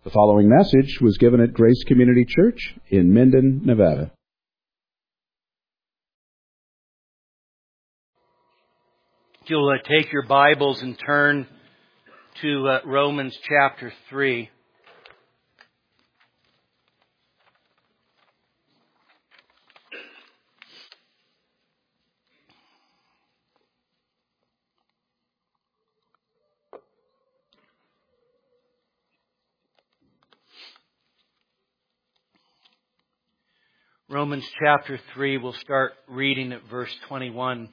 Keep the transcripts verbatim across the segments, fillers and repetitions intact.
The following message was given at Grace Community Church in Minden, Nevada. If you'll uh, take your Bibles and turn to uh, Romans chapter three. Romans chapter three, we'll start reading at verse twenty-one.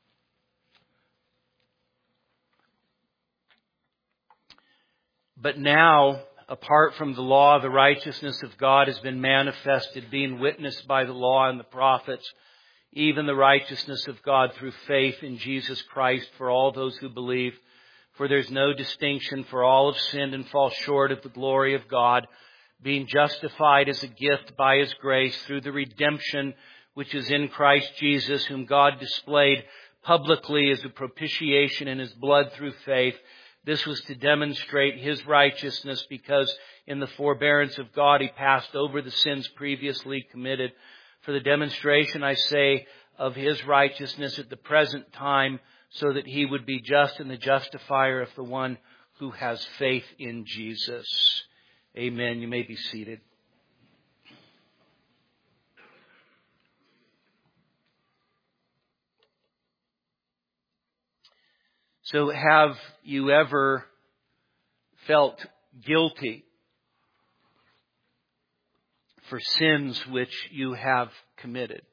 But now, apart from the law, the righteousness of God has been manifested, being witnessed by the law and the prophets, even the righteousness of God through faith in Jesus Christ for all those who believe. For there's no distinction, for all have sinned and fall short of the glory of God, being justified as a gift by His grace through the redemption which is in Christ Jesus, whom God displayed publicly as a propitiation in His blood through faith. This was to demonstrate His righteousness, because in the forbearance of God He passed over the sins previously committed. For the demonstration, I say, of His righteousness at the present time, so that He would be just and the justifier of the one who has faith in Jesus. Amen. You may be seated. So have you ever felt guilty for sins which you have committed?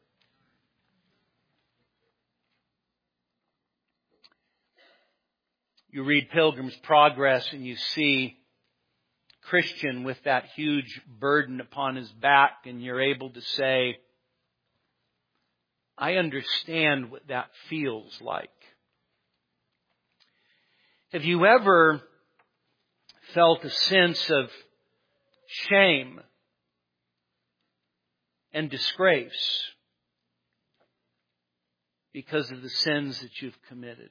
You read Pilgrim's Progress and you see Christian with that huge burden upon his back, and you're able to say, I understand what that feels like. Have you ever felt a sense of shame and disgrace because of the sins that you've committed?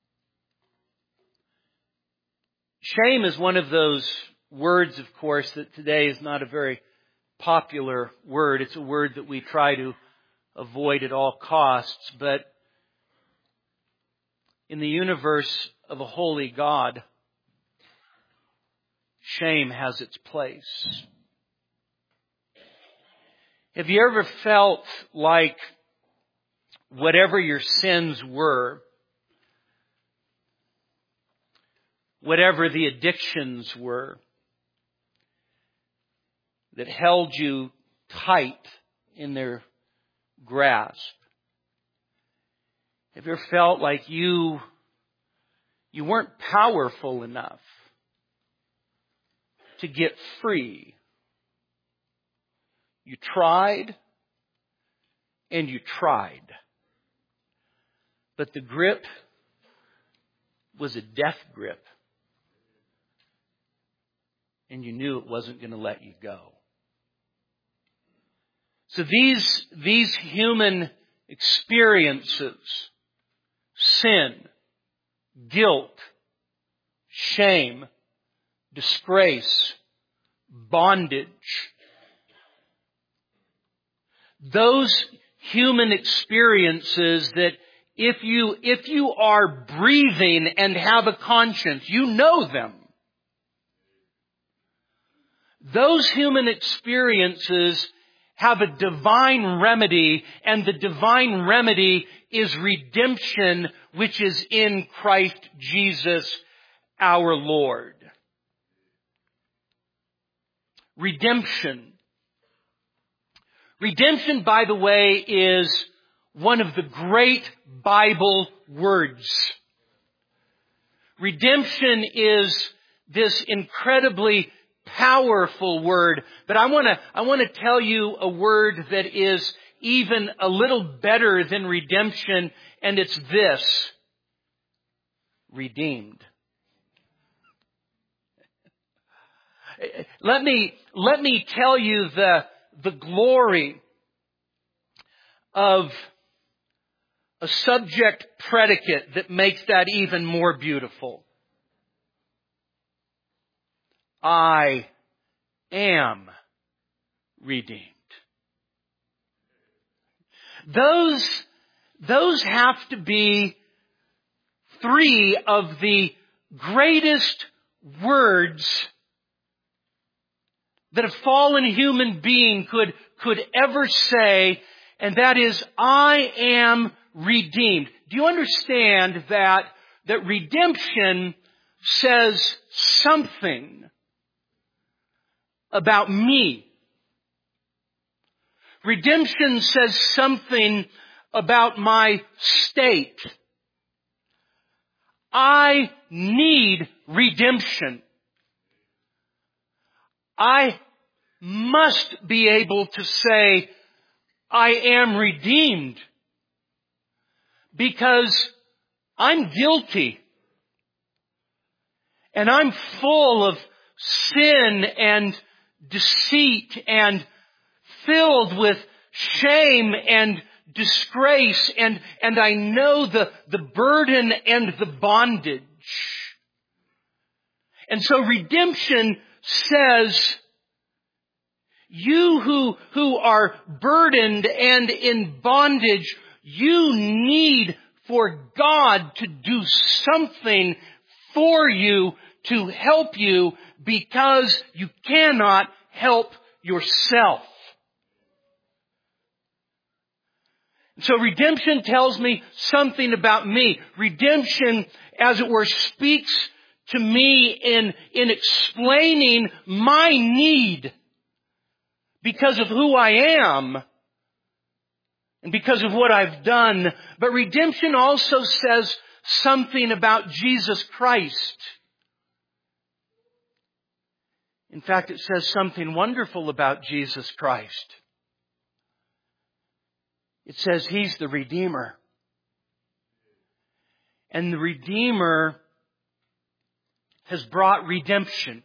Shame is one of those words, of course, that today is not a very popular word. It's a word that we try to avoid at all costs. But in the universe of a holy God, shame has its place. Have you ever felt like whatever your sins were, whatever the addictions were, that held you tight in their grasp? Have you ever felt like you, you weren't powerful enough to get free? You tried and you tried, but the grip was a death grip, and you knew it wasn't going to let you go. So these, these human experiences, sin, guilt, shame, disgrace, bondage, those human experiences that if you, if you are breathing and have a conscience, you know them. Those human experiences have a divine remedy, and the divine remedy is redemption, which is in Christ Jesus our Lord. Redemption. Redemption, by the way, is one of the great Bible words. Redemption is this incredibly powerful word, but I want to I want to tell you a word that is even a little better than redemption, and it's this: redeemed. Let me let me tell you the the glory of a subject predicate that makes that even more beautiful. I am redeemed. Those, those have to be three of the greatest words that a fallen human being could, could ever say, and that is, I am redeemed. Do you understand that, that redemption says something about me? Redemption says something about my state. I need redemption. I must be able to say, I am redeemed, because I'm guilty. And I'm full of sin and deceit and filled with shame and disgrace, and, and I know the, the burden and the bondage. And so redemption says, you who, who are burdened and in bondage, you need for God to do something for you to help you, because you cannot help yourself. So redemption tells me something about me. Redemption, as it were, speaks to me in, in explaining my need because of who I am and because of what I've done. But redemption also says something about Jesus Christ. In fact, it says something wonderful about Jesus Christ. It says He's the Redeemer. And the Redeemer has brought redemption.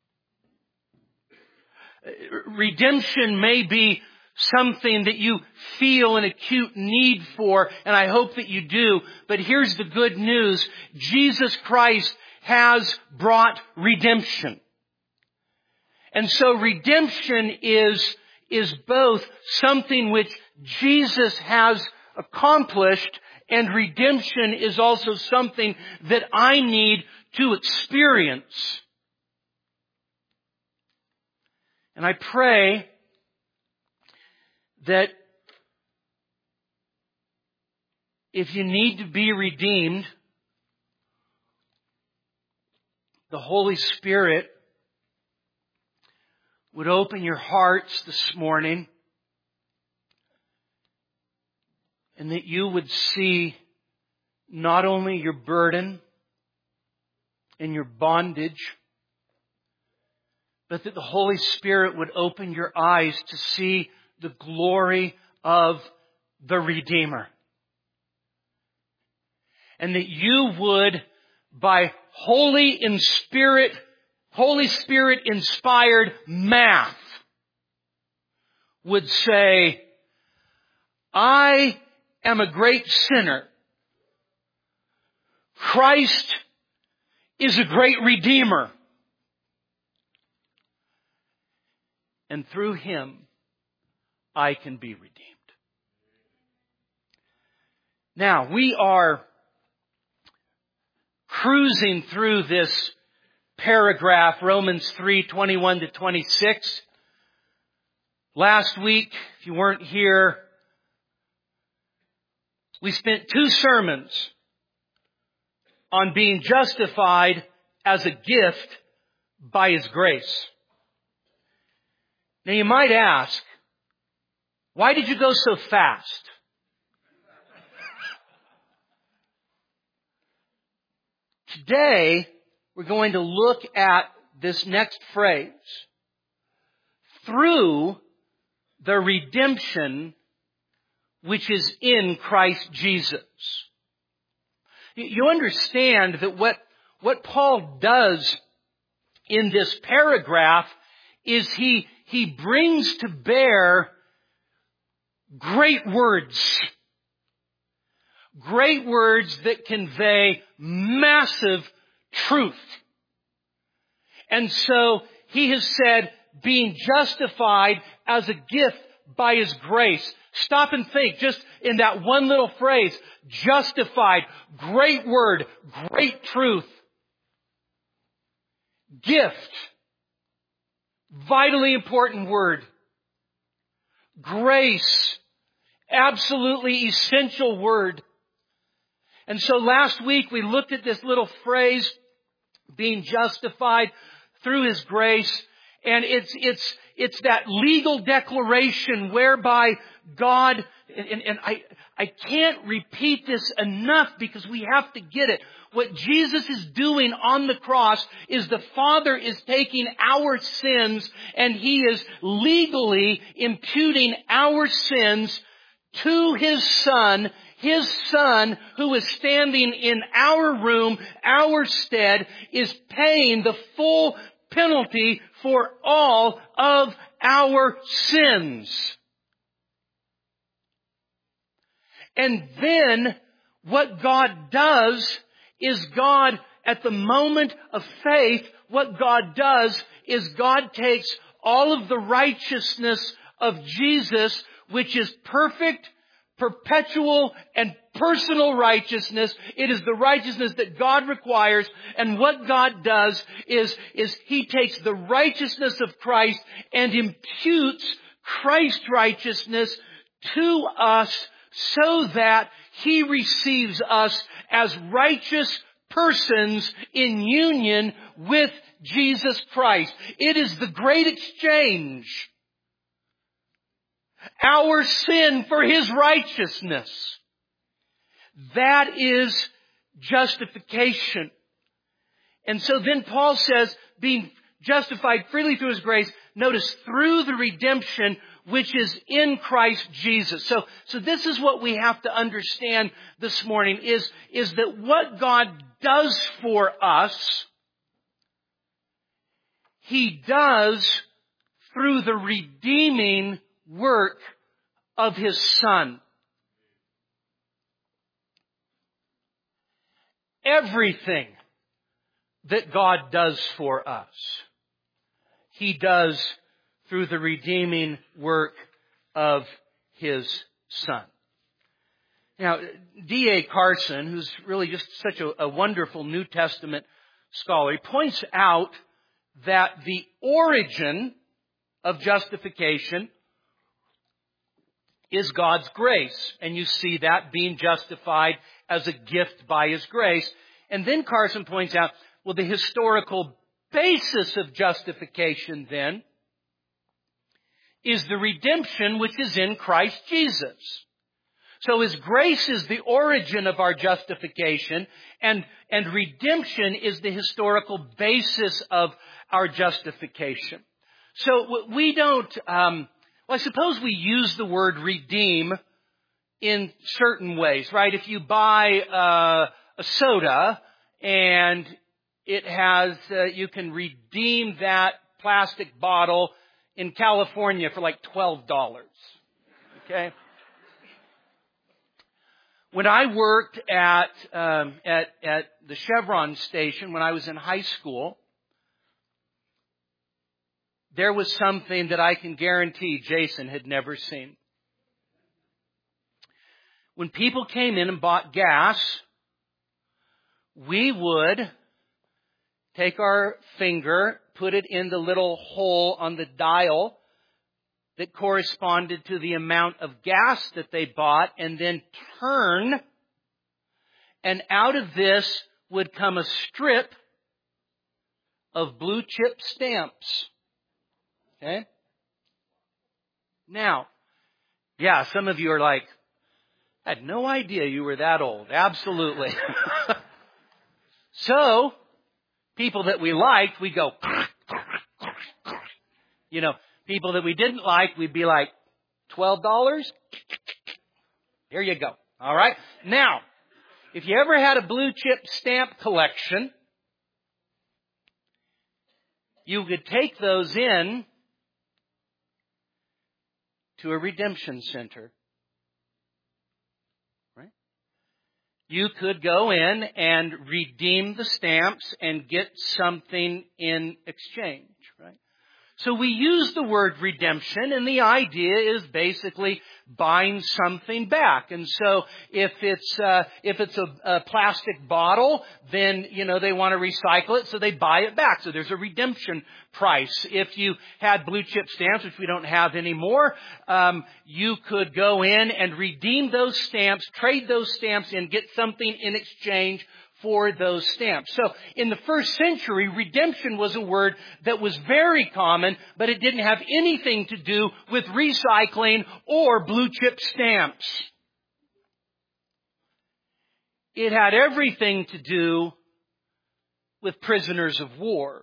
Redemption may be something that you feel an acute need for, and I hope that you do. But here's the good news. Jesus Christ has brought redemption. And so redemption is, is both something which Jesus has accomplished, and redemption is also something that I need to experience. And I pray that if you need to be redeemed, the Holy Spirit would open your hearts this morning, and that you would see not only your burden and your bondage, but that the Holy Spirit would open your eyes to see the glory of the Redeemer. And that you would, by Holy in Spirit, Holy Spirit inspired math, would say, I am a great sinner. Christ is a great Redeemer. And through Him, I can be redeemed. Now, we are cruising through this paragraph, Romans three, twenty-one to twenty-six. Last week, if you weren't here, we spent two sermons on being justified as a gift by His grace. Now you might ask, why did you go so fast? Today, we're going to look at this next phrase. Through the redemption which is in Christ Jesus. You understand that what, what Paul does in this paragraph is he, he brings to bear great words. Great words that convey massive truth. And so he has said, being justified as a gift by His grace. Stop and think just in that one little phrase. Justified. Great word. Great truth. Gift. Vitally important word. Grace. Absolutely essential word. And so last week we looked at this little phrase, being justified through His grace. And it's, it's, it's that legal declaration whereby God, and, and I, I can't repeat this enough because we have to get it. What Jesus is doing on the cross is the Father is taking our sins and He is legally imputing our sins to His Son. His Son, who is standing in our room, our stead, is paying the full penalty for all of our sins. And then what God does is God, at the moment of faith, what God does is God takes all of the righteousness of Jesus, which is perfect, perpetual, and personal righteousness. It is the righteousness that God requires. And what God does is, is He takes the righteousness of Christ and imputes Christ's righteousness to us so that He receives us as righteous persons in union with Jesus Christ. It is the great exchange. Our sin for His righteousness. That is justification. And so then Paul says, being justified freely through His grace, notice, through the redemption which is in Christ Jesus. So, so this is what we have to understand this morning, is, is that what God does for us, He does through the redeeming work of His Son. Everything that God does for us, He does through the redeeming work of His Son. Now, D A Carson, who's really just such a, a wonderful New Testament scholar, he points out that the origin of justification is God's grace. And you see that being justified as a gift by His grace. And then Carson points out, well, the historical basis of justification then is the redemption which is in Christ Jesus. So His grace is the origin of our justification, and, and redemption is the historical basis of our justification. So we don't, um, well, I suppose we use the word redeem in certain ways, right? If you buy uh, a soda and it has, uh, you can redeem that plastic bottle in California for like twelve dollars. Okay? When I worked at, um, at, at the Chevron station when I was in high school, there was something that I can guarantee Jason had never seen. When people came in and bought gas, we would take our finger, put it in the little hole on the dial that corresponded to the amount of gas that they bought, and then turn, and out of this would come a strip of blue chip stamps. Okay? Now, yeah, some of you are like, I had no idea you were that old. Absolutely. So, people that we liked, we go, you know, people that we didn't like, we'd be like, twelve dollars? Here you go. All right? Now, if you ever had a blue chip stamp collection, you could take those in to a redemption center. Right? You could go in and redeem the stamps and get something in exchange. Right? So we use the word redemption, and the idea is basically buying something back. And so if it's uh, if it's a, a plastic bottle, then you know they want to recycle it, so they buy it back. So there's a redemption price. If you had blue chip stamps, which we don't have anymore, um, you could go in and redeem those stamps, trade those stamps in, get something in exchange for those stamps. So in the first century, redemption was a word that was very common, but it didn't have anything to do with recycling or blue chip stamps. It had everything to do with prisoners of war.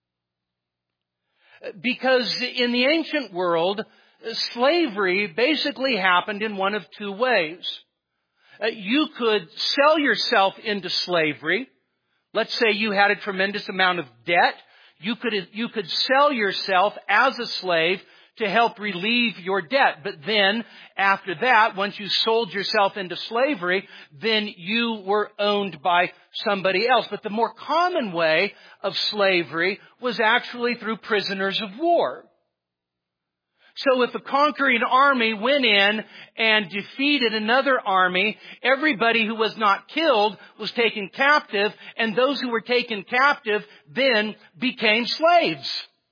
Because in the ancient world, slavery basically happened in one of two ways. Uh, you could sell yourself into slavery. Let's say you had a tremendous amount of debt. You could, you could sell yourself as a slave to help relieve your debt. But then, after that, once you sold yourself into slavery, then you were owned by somebody else. But the more common way of slavery was actually through prisoners of war. So if a conquering army went in and defeated another army, everybody who was not killed was taken captive, and those who were taken captive then became slaves.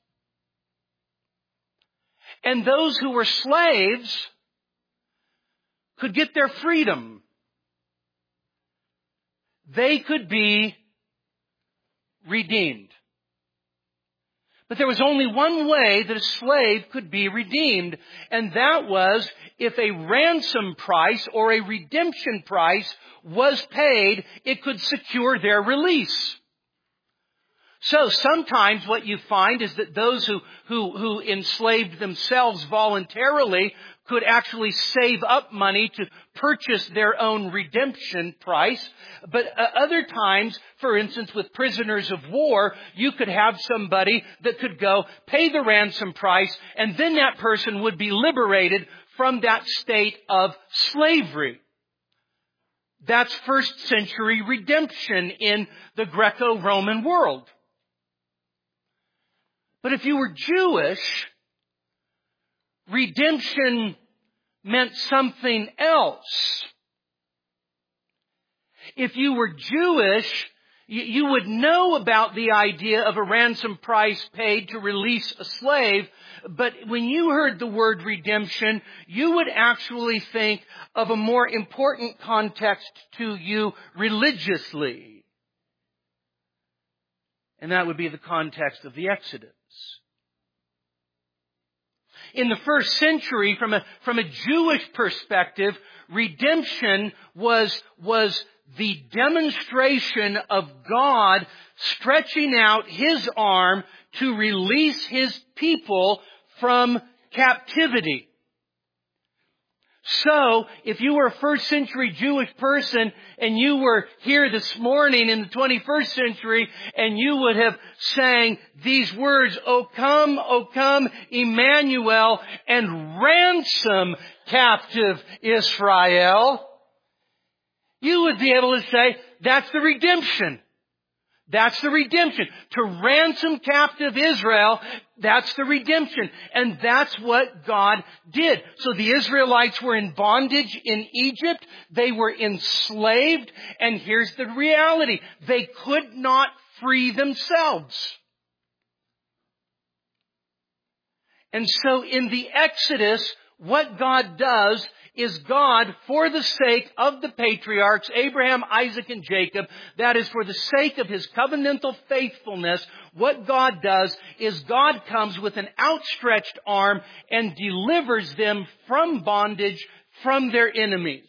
And those who were slaves could get their freedom. They could be redeemed. But there was only one way that a slave could be redeemed, and that was if a ransom price or a redemption price was paid, it could secure their release. So sometimes what you find is that those who, who, who enslaved themselves voluntarily could actually save up money to purchase their own redemption price. But uh, other times, for instance, with prisoners of war, you could have somebody that could go pay the ransom price, and then that person would be liberated from that state of slavery. That's first century redemption in the Greco-Roman world. But if you were Jewish, redemption meant something else. If you were Jewish, you would know about the idea of a ransom price paid to release a slave, but when you heard the word redemption, you would actually think of a more important context to you religiously. And that would be the context of the Exodus. In the first century, from a, from a Jewish perspective, redemption was, was the demonstration of God stretching out His arm to release His people from captivity. So, if you were a first century Jewish person and you were here this morning in the twenty-first century and you would have sang these words, "O come, O come, Emmanuel, and ransom captive Israel," you would be able to say, that's the redemption. That's the redemption. To ransom captive Israel, that's the redemption. And that's what God did. So the Israelites were in bondage in Egypt. They were enslaved. And here's the reality. They could not free themselves. And so in the Exodus, what God does is God, for the sake of the patriarchs, Abraham, Isaac, and Jacob, that is for the sake of His covenantal faithfulness, what God does is God comes with an outstretched arm and delivers them from bondage, from their enemies.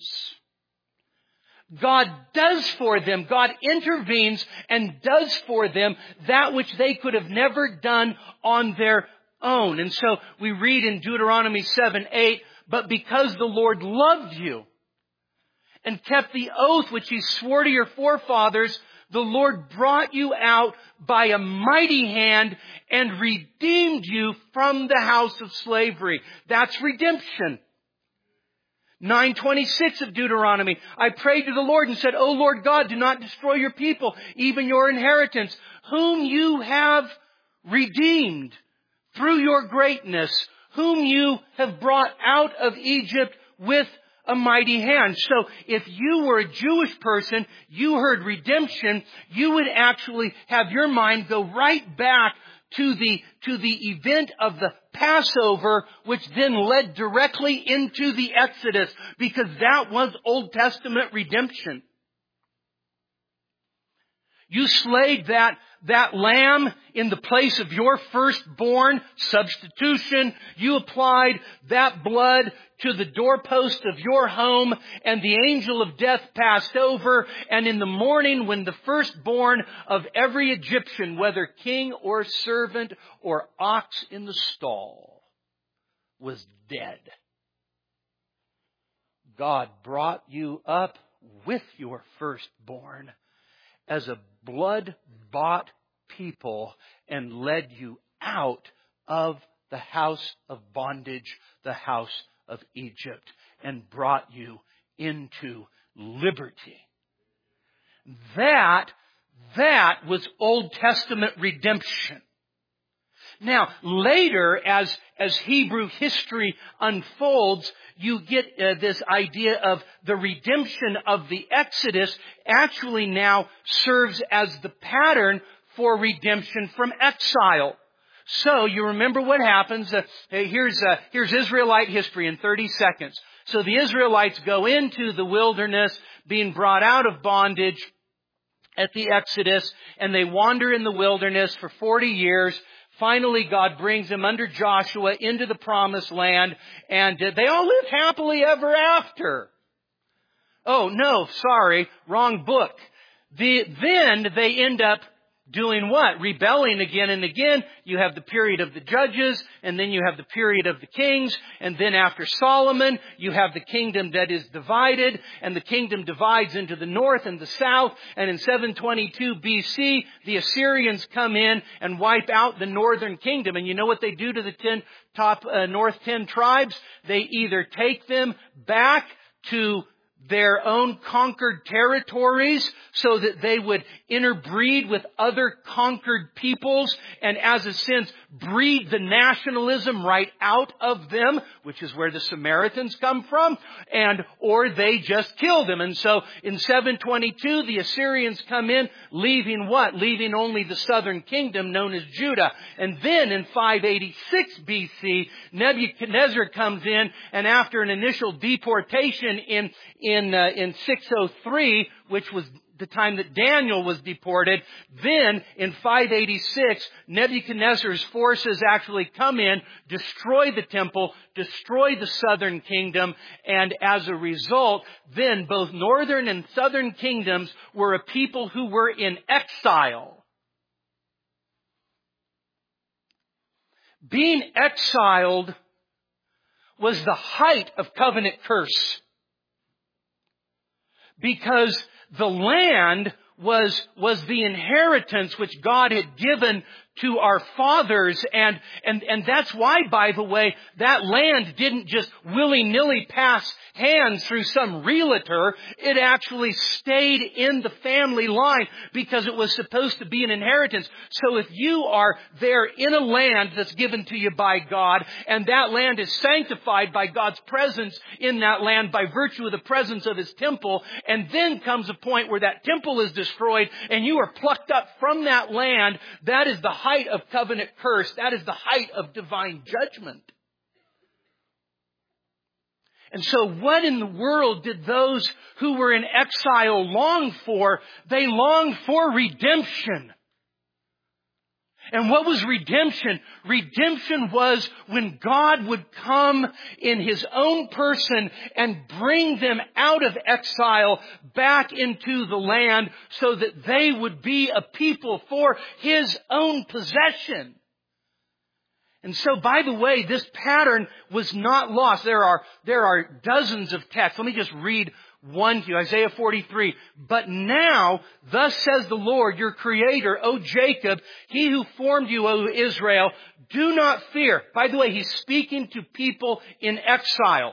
God does for them, God intervenes and does for them that which they could have never done on their own. And so we read in Deuteronomy seven eight, "But because the Lord loved you and kept the oath which He swore to your forefathers, the Lord brought you out by a mighty hand and redeemed you from the house of slavery." That's redemption. nine twenty-six of Deuteronomy, "I prayed to the Lord and said, O Lord God, do not destroy your people, even your inheritance, whom you have redeemed through your greatness, whom you have brought out of Egypt with a mighty hand. So if you were a Jewish person, you heard redemption, you would actually have your mind go right back to the, to the event of the Passover, which then led directly into the Exodus, because that was Old Testament redemption. You slayed that, that lamb in the place of your firstborn, substitution. You applied that blood to the doorpost of your home, and the angel of death passed over. And in the morning, when the firstborn of every Egyptian, whether king or servant or ox in the stall, was dead, God brought you up with your firstborn as a blood-bought people and led you out of the house of bondage, the house of Egypt, and brought you into liberty. That, that was Old Testament redemption. Now, later, as, as Hebrew history unfolds, you get uh, this idea of the redemption of the Exodus actually now serves as the pattern for redemption from exile. So, you remember what happens. Uh, here's, uh, here's Israelite history in thirty seconds. So the Israelites go into the wilderness, being brought out of bondage at the Exodus, and they wander in the wilderness for forty years. Finally, God brings them under Joshua into the promised land, and they all live happily ever after. Oh, no, sorry, wrong book. The, then they end up doing what? Rebelling again and again. You have the period of the judges, and then you have the period of the kings, and then after Solomon, you have the kingdom that is divided, and the kingdom divides into the north and the south, and in seven twenty-two B C, the Assyrians come in and wipe out the northern kingdom. And you know what they do to the ten top uh, north ten tribes? They either take them back to their own conquered territories so that they would interbreed with other conquered peoples and, as a sense, breed the nationalism right out of them, which is where the Samaritans come from, and or they just kill them. And so in seven twenty-two, the Assyrians come in, leaving what? Leaving only the southern kingdom known as Judah. And then in five eighty-six B C, Nebuchadnezzar comes in, and after an initial deportation in in uh, in six oh three, which was the time that Daniel was deported, then in five eighty-six, Nebuchadnezzar's forces actually come in, destroy the temple, destroy the southern kingdom, and as a result, then both northern and southern kingdoms were a people who were in exile. Being exiled was the height of covenant curse, because the land was, was the inheritance which God had given to our fathers. And, and, and that's why, by the way, that land didn't just willy-nilly pass hands through some realtor. It actually stayed in the family line because it was supposed to be an inheritance. So if you are there in a land that's given to you by God, and that land is sanctified by God's presence in that land by virtue of the presence of His temple, and then comes a point where that temple is destroyed and you are plucked up from that land, that is the height of covenant curse. That is the height of divine judgment. And so what in the world did those who were in exile long for? They longed for redemption. And what was redemption? Redemption was when God would come in His own person and bring them out of exile back into the land so that they would be a people for His own possession. And so, by the way, this pattern was not lost. There are, there are dozens of texts. Let me just read one to you. Isaiah forty-three. But now, thus says the Lord, your Creator, O Jacob, He who formed you, O Israel, do not fear. By the way, He's speaking to people in exile.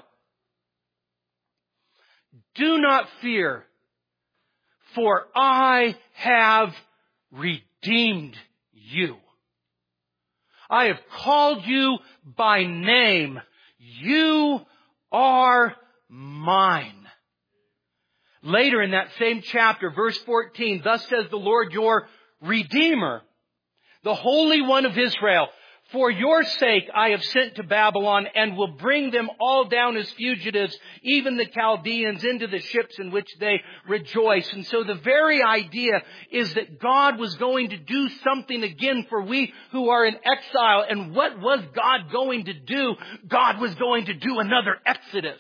Do not fear, for I have redeemed you. I have called you by name. You are mine. Later in that same chapter, verse fourteen, thus says the Lord your Redeemer, the Holy One of Israel. For your sake I have sent to Babylon and will bring them all down as fugitives, even the Chaldeans, into the ships in which they rejoice. And so the very idea is that God was going to do something again for we who are in exile. And what was God going to do? God was going to do another Exodus.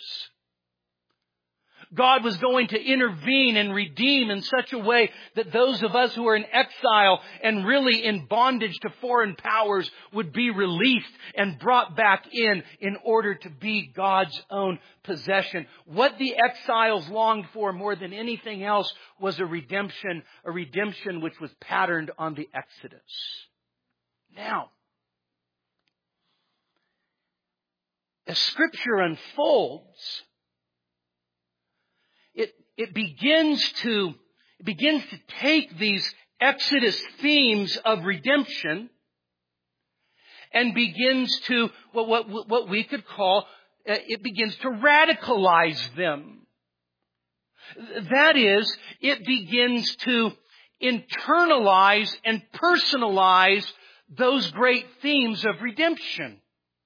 God was going to intervene and redeem in such a way that those of us who are in exile and really in bondage to foreign powers would be released and brought back in in order to be God's own possession. What the exiles longed for more than anything else was a redemption, a redemption which was patterned on the Exodus. Now, as Scripture unfolds, It, it begins to, it begins to take these Exodus themes of redemption and begins to, what, what, what we could call, uh, it begins to radicalize them. That is, it begins to internalize and personalize those great themes of redemption.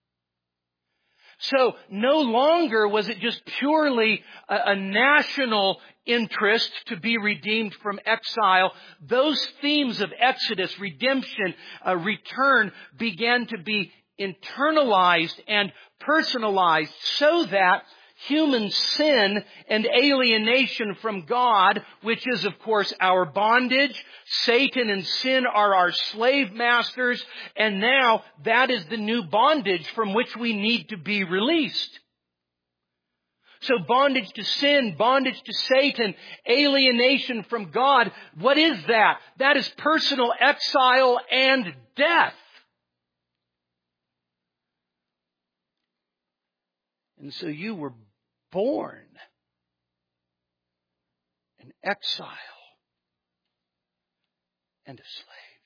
So no longer was it just purely a, a national interest to be redeemed from exile. Those themes of Exodus, redemption, uh, return began to be internalized and personalized so that human sin and alienation from God, which is, of course, our bondage. Satan and sin are our slave masters. And now that is the new bondage from which we need to be released. So bondage to sin, bondage to Satan, alienation from God. What is that? That is personal exile and death. And so you were born in exile and a slave.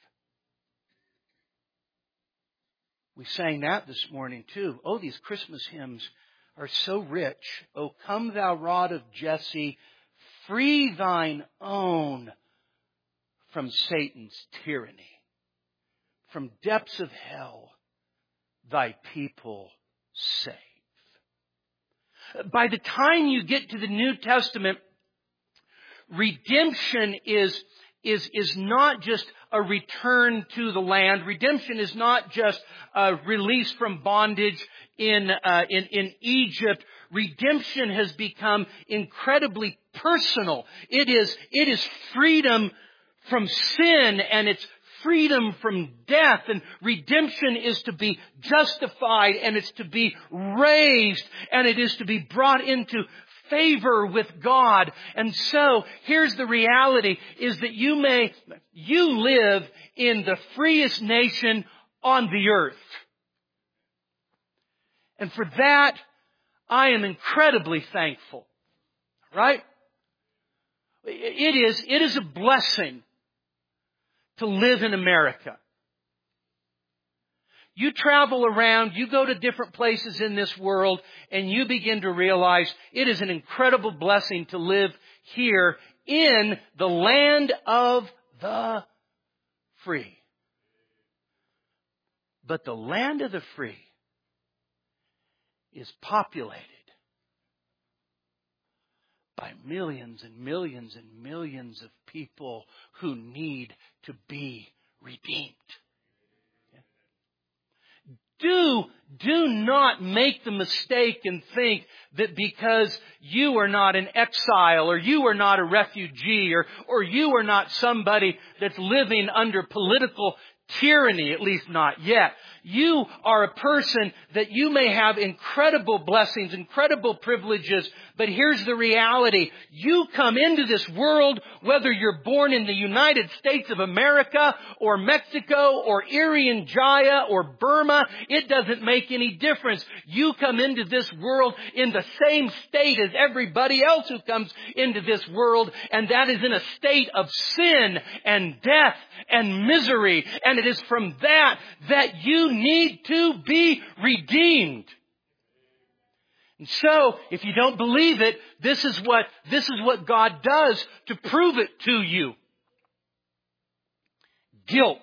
We sang that this morning too. Oh, these Christmas hymns are so rich. Oh, come thou rod of Jesse, free thine own from Satan's tyranny. From depths of hell, thy people save. By the time you get to the New Testament, redemption is, is, is not just a return to the land. Redemption is not just a release from bondage in, uh, in, in Egypt. Redemption has become incredibly personal. It is, it is freedom from sin, and it's freedom from death. And redemption is to be justified, and it's to be raised, and it is to be brought into favor with God. And so here's the reality, is that you may, you live in the freest nation on the earth. And for that, I am incredibly thankful. Right? It is, it is a blessing to live in America. You travel around, you go to different places in this world, and you begin to realize it is an incredible blessing to live here in the land of the free. But the land of the free is populated by millions and millions and millions of people who need to be redeemed. Do, do not make the mistake and think that because you are not in exile, or you are not a refugee, or, or you are not somebody that's living under political tyranny, at least not yet. You are a person that you may have incredible blessings, incredible privileges, but here's the reality. You come into this world, whether you're born in the United States of America, or Mexico, or Irian Jaya, or Burma, it doesn't make any difference. You come into this world in the same state as everybody else who comes into this world, and that is in a state of sin and death and misery. And it is from that that you need to be redeemed. And so, if you don't believe it, this is what, this is what God does to prove it to you. Guilt.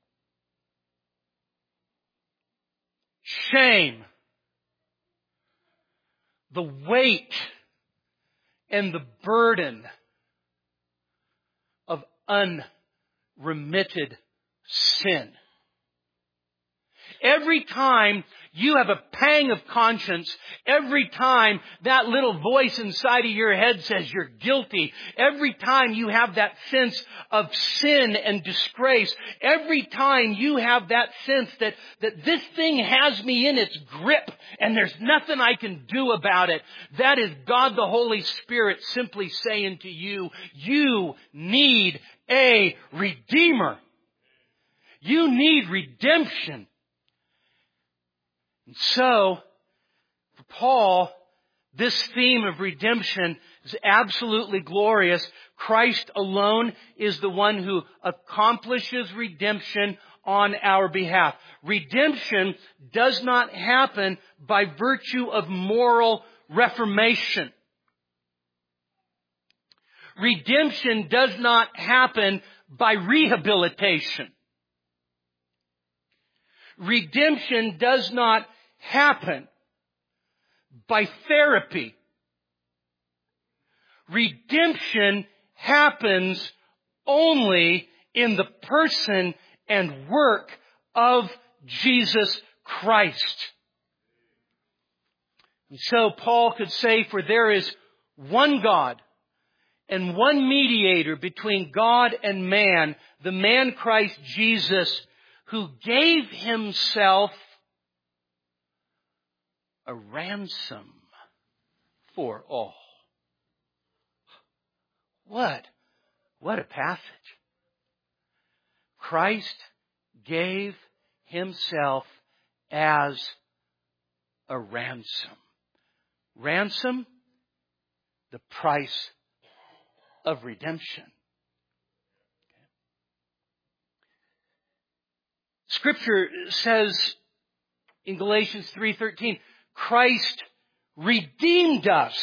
Shame. The weight and the burden of unremitted sin. Every time you have a pang of conscience, every time that little voice inside of your head says you're guilty, every time you have that sense of sin and disgrace, every time you have that sense that, that this thing has me in its grip and there's nothing I can do about it, that is God the Holy Spirit simply saying to you, you need a Redeemer. You need redemption. And so, for Paul, this theme of redemption is absolutely glorious. Christ alone is the one who accomplishes redemption on our behalf. Redemption does not happen by virtue of moral reformation. Redemption does not happen by rehabilitation. Redemption does not happen by therapy. Redemption happens only in the person and work of Jesus Christ. And so Paul could say, for there is one God and one mediator between God and man, the man Christ Jesus, who gave himself a ransom for all. What? What a passage. Christ gave himself as a ransom. Ransom, the price of redemption. Scripture says in Galatians three thirteen, Christ redeemed us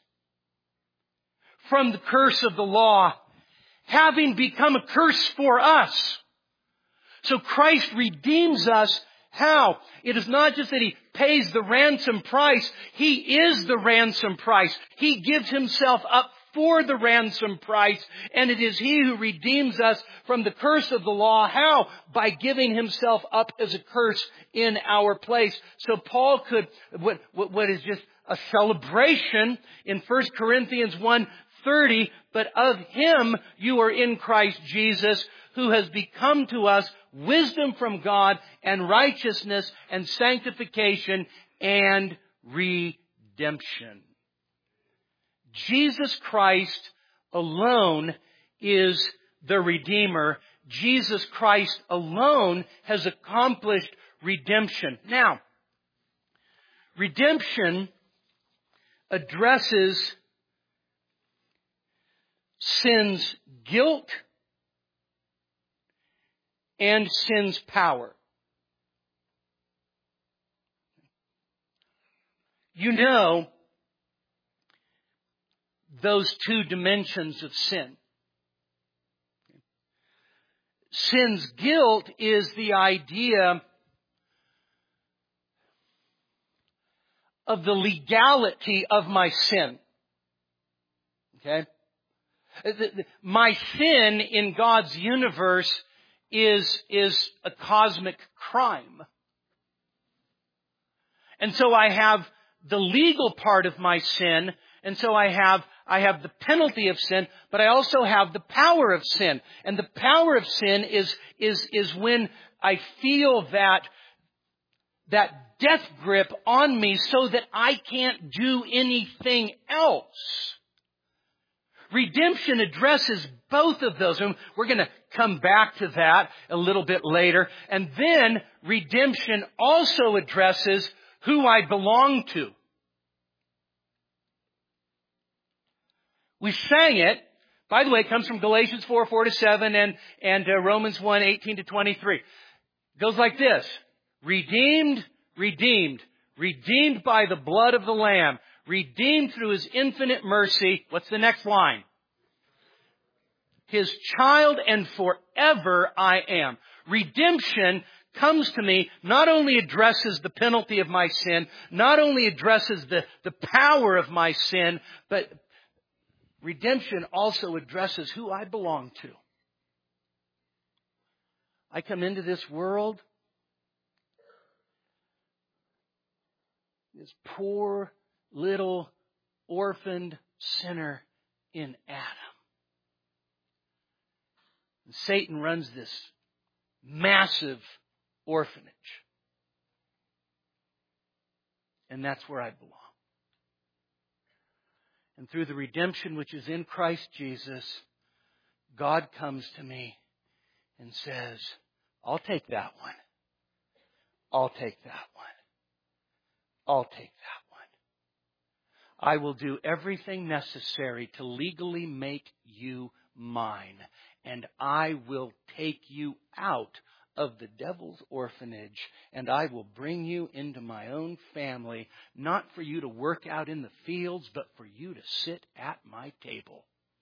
from the curse of the law, having become a curse for us. So Christ redeems us. How? It is not just that He pays the ransom price. He is the ransom price. He gives Himself up for the ransom price, and it is He who redeems us from the curse of the law. How? By giving Himself up as a curse in our place. So Paul could, what, what, what is just a celebration in First Corinthians one thirty, but of Him you are in Christ Jesus, who has become to us wisdom from God and righteousness and sanctification and redemption. Jesus Christ alone is the Redeemer. Jesus Christ alone has accomplished redemption. Now, redemption addresses sin's guilt and sin's power. You know those two dimensions of sin. Sin's guilt is the idea of the legality of my sin. Okay? My sin in God's universe is, is a cosmic crime. And so I have the legal part of my sin, and so I have I have the penalty of sin, but I also have the power of sin. And the power of sin is is is when I feel that that death grip on me so that I can't do anything else. Redemption addresses both of those. And we're going to come back to that a little bit later. And then redemption also addresses who I belong to. We sang it. By the way, it comes from Galatians four, four to seven and, and uh, Romans one, eighteen to twenty-three. It goes like this. Redeemed, redeemed, redeemed by the blood of the Lamb, redeemed through His infinite mercy. What's the next line? His child, and forever I am. Redemption comes to me, not only addresses the penalty of my sin, not only addresses the, the power of my sin, but redemption also addresses who I belong to. I come into this world, this poor little orphaned sinner in Adam. And Satan runs this massive orphanage. And that's where I belong. And through the redemption which is in Christ Jesus, God comes to me and says, I'll take that one. I'll take that one. I'll take that one. I will do everything necessary to legally make you mine. And I will take you out of the devil's orphanage, and I will bring you into my own family, not for you to work out in the fields, but for you to sit at my table.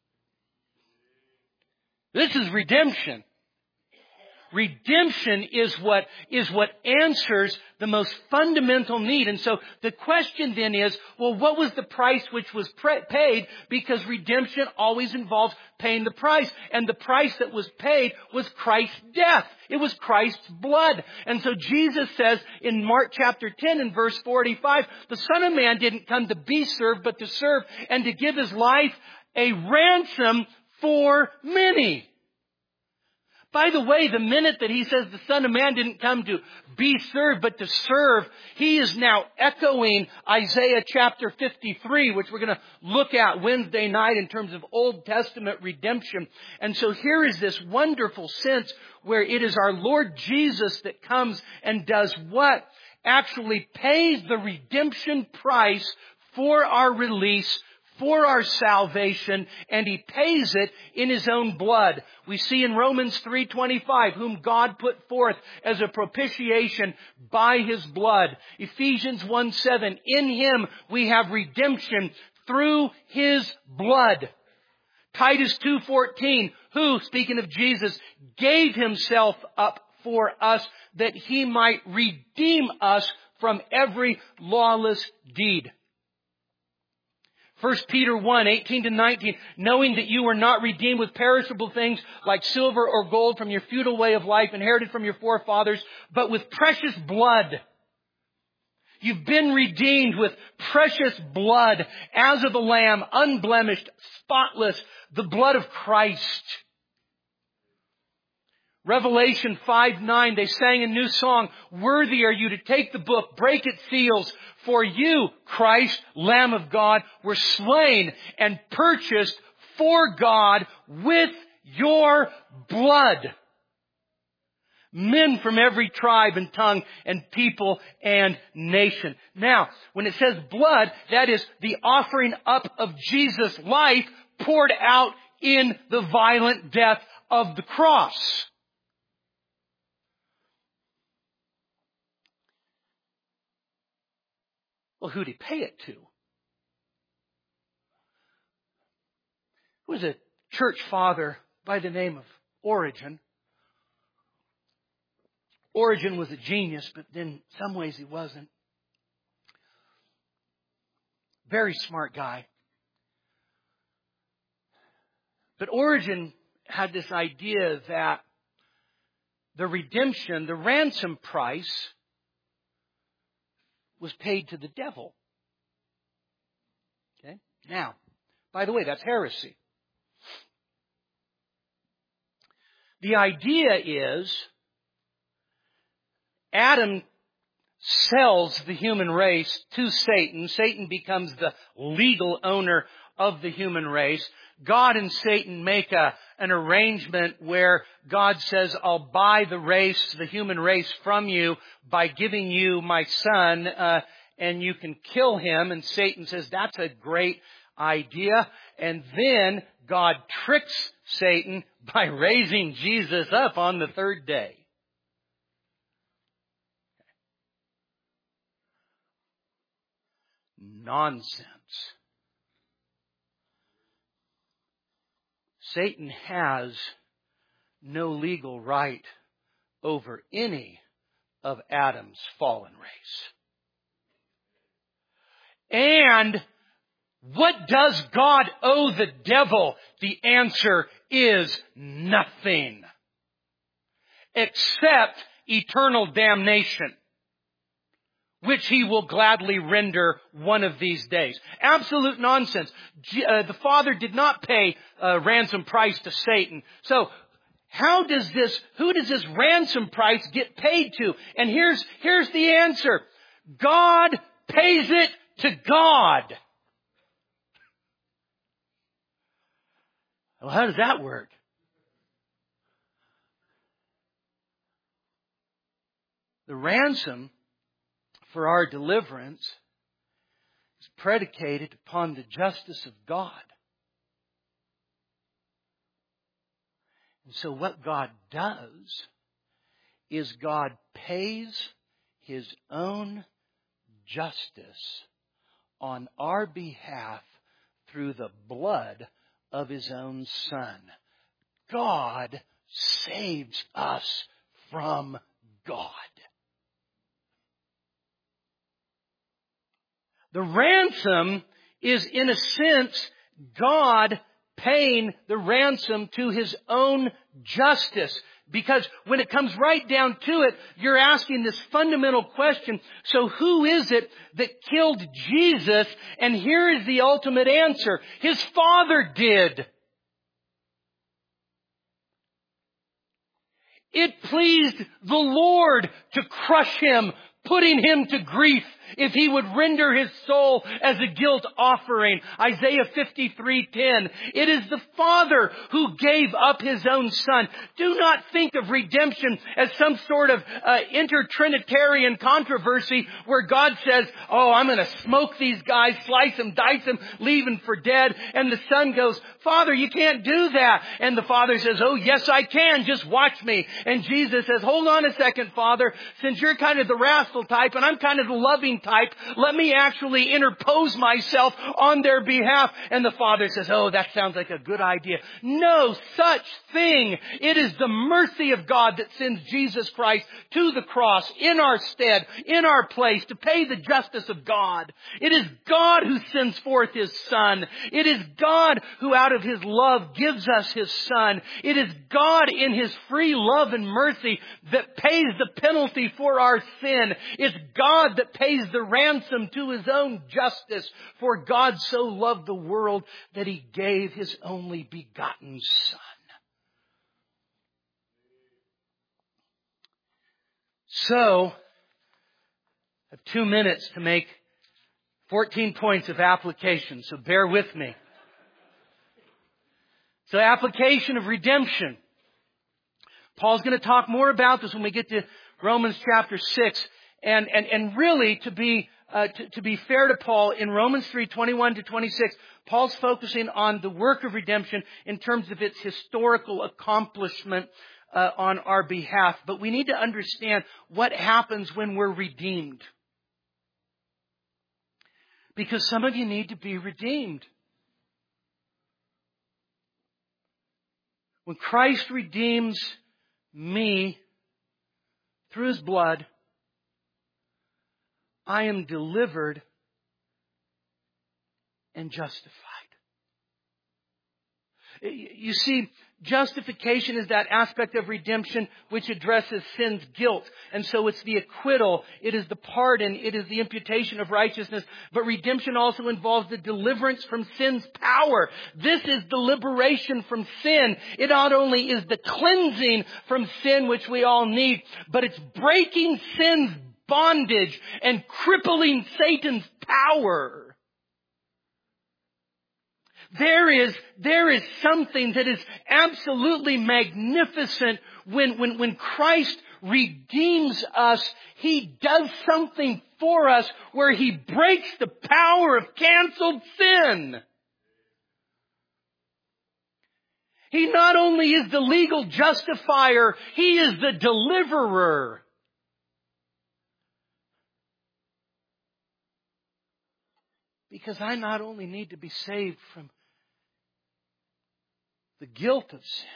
This is redemption. Redemption is what, is what answers the most fundamental need. And so the question then is, well, what was the price which was pre- paid? Because redemption always involves paying the price. And the price that was paid was Christ's death. It was Christ's blood. And so Jesus says in Mark chapter ten and verse forty-five, the Son of Man didn't come to be served, but to serve and to give His life a ransom for many. By the way, the minute that He says the Son of Man didn't come to be served, but to serve, He is now echoing Isaiah chapter fifty-three, which we're going to look at Wednesday night in terms of Old Testament redemption. And so here is this wonderful sense where it is our Lord Jesus that comes and does what? Actually pays the redemption price for our release, for our salvation, and He pays it in His own blood. We see in Romans three twenty-five, whom God put forth as a propitiation by His blood. Ephesians one seven, in Him we have redemption through His blood. Titus two fourteen, who, speaking of Jesus, gave Himself up for us that He might redeem us from every lawless deed. First Peter one, eighteen to nineteen, knowing that you were not redeemed with perishable things like silver or gold from your futile way of life inherited from your forefathers, but with precious blood. You've been redeemed with precious blood, as of a lamb, unblemished, spotless, the blood of Christ. Revelation five nine, they sang a new song, worthy are you to take the book, break its seals, for you, Christ, Lamb of God, were slain and purchased for God with your blood. Men from every tribe and tongue and people and nation. Now, when it says blood, that is the offering up of Jesus' life poured out in the violent death of the cross. Well, who did He pay it to? It was a church father by the name of Origen. Origen was a genius, but in some ways he wasn't. Very smart guy. But Origen had this idea that the redemption, the ransom price, was paid to the devil. Okay? Now, by the way, that's heresy. The idea is Adam sells the human race to Satan. Satan becomes the legal owner of the human race. God and Satan make a, an arrangement where God says, I'll buy the race, the human race from you by giving you my son, uh, and you can kill him. And Satan says, that's a great idea. And then God tricks Satan by raising Jesus up on the third day. nonsense. Satan has no legal right over any of Adam's fallen race. And what does God owe the devil? The answer is nothing. Except eternal damnation, which he will gladly render one of these days. Absolute nonsense. Uh, the Father did not pay a ransom price to Satan. So, how does this, who does this ransom price get paid to? And here's, here's the answer. God pays it to God. Well, how does that work? The ransom for our deliverance is predicated upon the justice of God. And so what God does is God pays His own justice on our behalf through the blood of His own Son. God saves us from God. The ransom is, in a sense, God paying the ransom to His own justice. Because when it comes right down to it, you're asking this fundamental question, so who is it that killed Jesus? And here is the ultimate answer. His Father did. It pleased the Lord to crush Him, putting Him to grief, if He would render His soul as a guilt offering. Isaiah fifty-three ten. It is the Father who gave up His own Son. Do not think of redemption as some sort of uh, inter-Trinitarian controversy where God says, oh, I'm going to smoke these guys, slice them, dice them, leave them for dead. And the Son goes, Father, you can't do that. And the Father says, oh, yes, I can. Just watch me. And Jesus says, hold on a second, Father. Since you're kind of the wrathful type and I'm kind of the loving type, let me actually interpose myself on their behalf. And the Father says, oh, that sounds like a good idea. No such thing. It is the mercy of God that sends Jesus Christ to the cross in our stead, in our place, to pay the justice of God. It is God who sends forth His Son. It is God who out of His love gives us His Son. It is God in His free love and mercy that pays the penalty for our sin. It's God that pays the ransom to His own justice. For God so loved the world that He gave His only begotten Son. So, I have two minutes to make fourteen points of application, so bear with me. So, application of redemption. Paul's going to talk more about this when we get to Romans chapter six. And, and, and really, to be, uh, to, to be fair to Paul, in Romans three, twenty-one to twenty-six, Paul's focusing on the work of redemption in terms of its historical accomplishment uh, on our behalf. But we need to understand what happens when we're redeemed. Because some of you need to be redeemed. When Christ redeems me through His blood, I am delivered and justified. You see, justification is that aspect of redemption which addresses sin's guilt. And so it's the acquittal, it is the pardon, it is the imputation of righteousness. But redemption also involves the deliverance from sin's power. This is the liberation from sin. It not only is the cleansing from sin which we all need, but it's breaking sin's bondage and crippling Satan's power. There is, there is something that is absolutely magnificent when, when, when Christ redeems us. He does something for us where He breaks the power of canceled sin. He not only is the legal justifier, He is the deliverer. Because I not only need to be saved from the guilt of sin,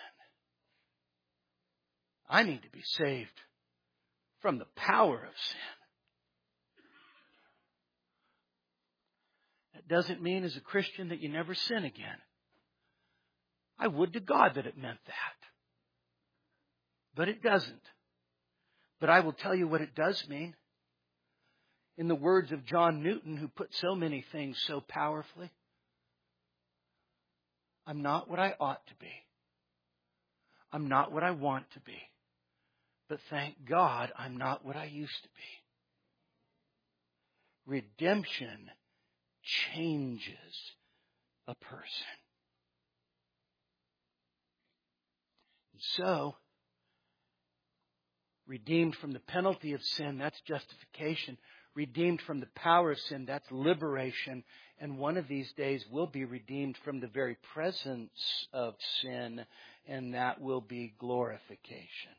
I need to be saved from the power of sin. That doesn't mean as a Christian that you never sin again. I would to God that it meant that. But it doesn't. But I will tell you what it does mean. In the words of John Newton, who put so many things so powerfully, I'm not what I ought to be. I'm not what I want to be. But thank God I'm not what I used to be. Redemption changes a person. And so, redeemed from the penalty of sin, that's justification. Redeemed from the power of sin, that's liberation. And one of these days we'll be redeemed from the very presence of sin, and that will be glorification.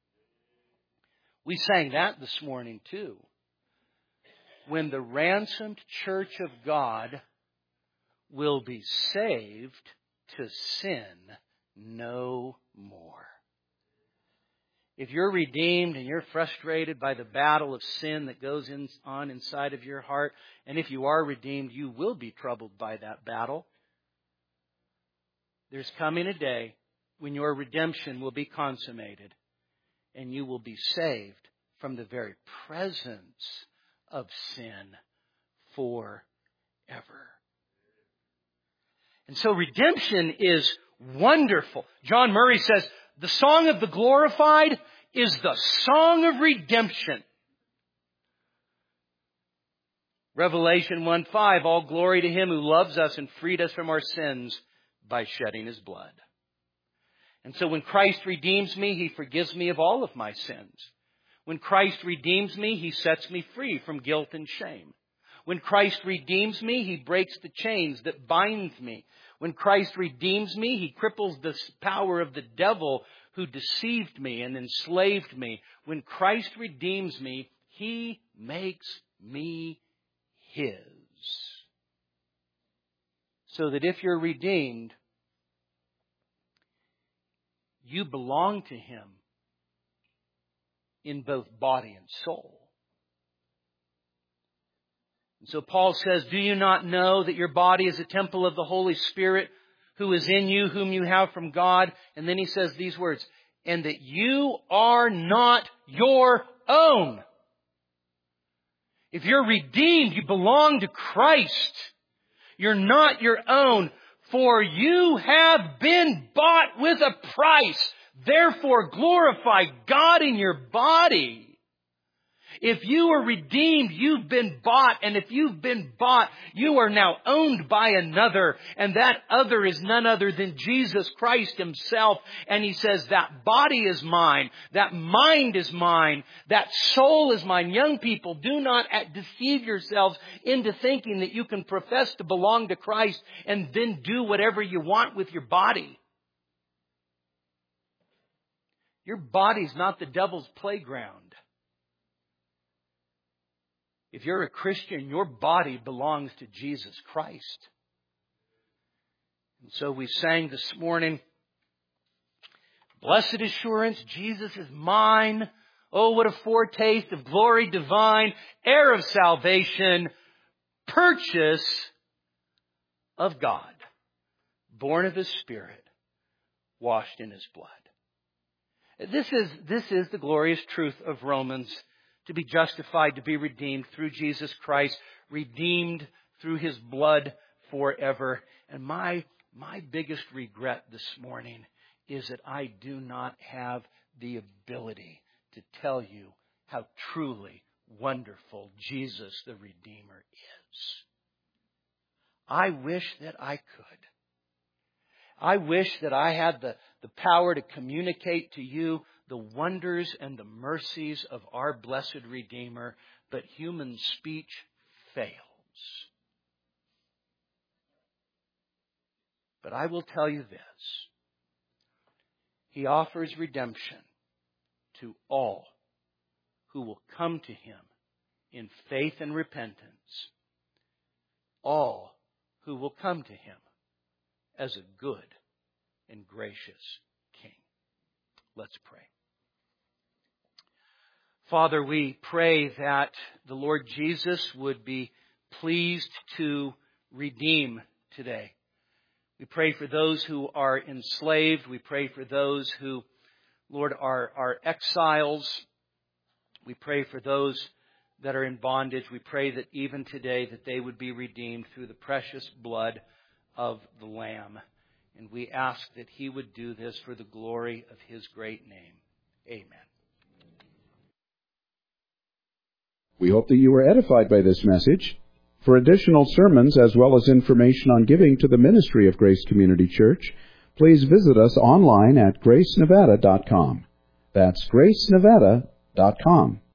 We sang that this morning too. When the ransomed church of God will be saved to sin no more. If you're redeemed and you're frustrated by the battle of sin that goes in, on inside of your heart, and if you are redeemed, you will be troubled by that battle. There's coming a day when your redemption will be consummated and you will be saved from the very presence of sin forever. And so redemption is wonderful. John Murray says, the song of the glorified is the song of redemption. Revelation one five, all glory to Him who loves us and freed us from our sins by shedding His blood. And so when Christ redeems me, He forgives me of all of my sins. When Christ redeems me, He sets me free from guilt and shame. When Christ redeems me, He breaks the chains that bind me. When Christ redeems me, He cripples the power of the devil who deceived me and enslaved me. When Christ redeems me, He makes me His. So that if you're redeemed, you belong to Him in both body and soul. And so Paul says, do you not know that your body is a temple of the Holy Spirit who is in you, whom you have from God? And then he says these words, and that you are not your own. If you're redeemed, you belong to Christ. You're not your own, for you have been bought with a price. Therefore, glorify God in your body. If you are redeemed, you've been bought. And if you've been bought, you are now owned by another. And that other is none other than Jesus Christ Himself. And He says, that body is mine. That mind is mine. That soul is mine. Young people, do not deceive yourselves into thinking that you can profess to belong to Christ and then do whatever you want with your body. Your body's not the devil's playground. If you're a Christian, your body belongs to Jesus Christ. And so we sang this morning, blessed assurance, Jesus is mine. Oh, what a foretaste of glory divine, heir of salvation, purchase of God, born of His Spirit, washed in His blood. This is, this is the glorious truth of Romans. To be justified, to be redeemed through Jesus Christ, redeemed through His blood forever. And my, my biggest regret this morning is that I do not have the ability to tell you how truly wonderful Jesus the Redeemer is. I wish that I could. I wish that I had the, the power to communicate to you the wonders and the mercies of our blessed Redeemer, but human speech fails. But I will tell you this. He offers redemption to all who will come to Him in faith and repentance all who will come to him as a good and gracious King. Let's pray. Father, we pray that the Lord Jesus would be pleased to redeem today. We pray for those who are enslaved. We pray for those who, Lord, are, are exiles. We pray for those that are in bondage. We pray that even today that they would be redeemed through the precious blood of the Lamb. And we ask that He would do this for the glory of His great name. Amen. We hope that you were edified by this message. For additional sermons as well as information on giving to the ministry of Grace Community Church, please visit us online at grace nevada dot com. That's grace nevada dot com.